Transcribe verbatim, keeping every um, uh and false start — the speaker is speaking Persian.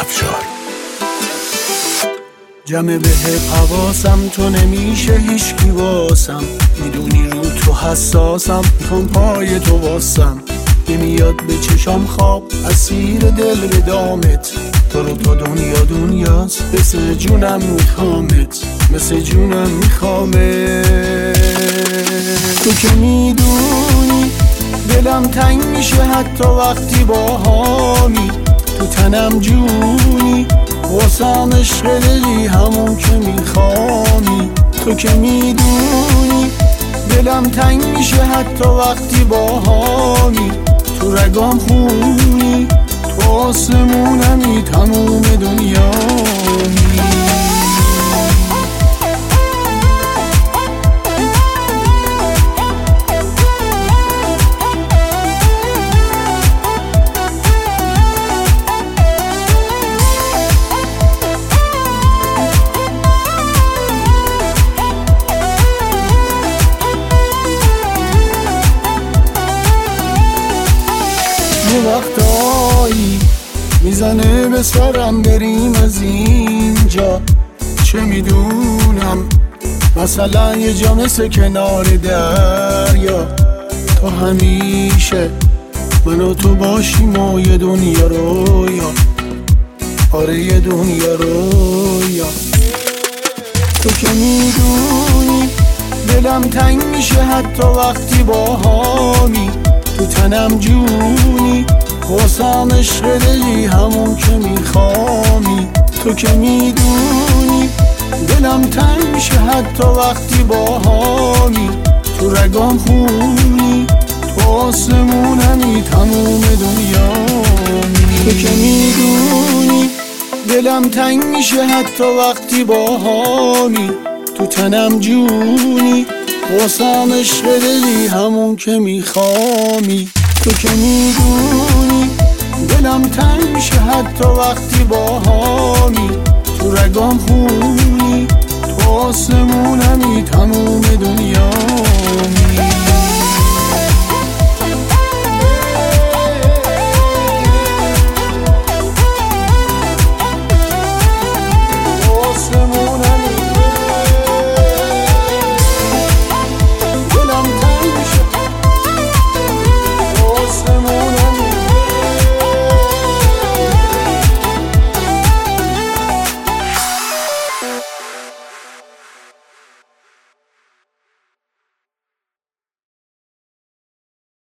افشار. جمع به حواسم تو نمیشه هیچکی واسم، میدونی رو تو حساسم، میخوام پای تو واسم، نمیاد به چشام خواب اسیر دل به دامت، تو رو تا دنیا دنیاست، مثل جونم میخوامت، مثل جونم میخوامت. تو که میدونی دلم تنگ میشه حتی وقتی با هامی، تو تنم جونی واسم عشق دلی همون که میخوامی. تو که میدونی دلم تنگ میشه حتی وقتی با هامی، تو رگام خونی، تو آسمونمی، تموم دنیامی. یه وقتایی میزنه به سرم بریم از اینجا، چه میدونم مثلا یه جا مثل کنار دریا، تا همیشه من و تو باشیم و یه دنیا رویا، آره یه دنیا رویا. تو که میدونی دلم تنگ میشه حتی وقتی با هامی، تو تنم جونی واسم عشق دلی همون که میخوامی. تو که میدونی دلم تنگ میشه حتی وقتی با هامی، تو رگام خونی، تو آسمونمی، تموم دنیامی. تو که میدونی دلم تنگ میشه حتی وقتی با هامی، تو تنم جونی واسم عشق دلی همون که میخوامی. تو که میدونی دلم تنگ میشه حتی وقتی با هامی، تو رگام خونی، تو آسمونمی، تموم دنیامی.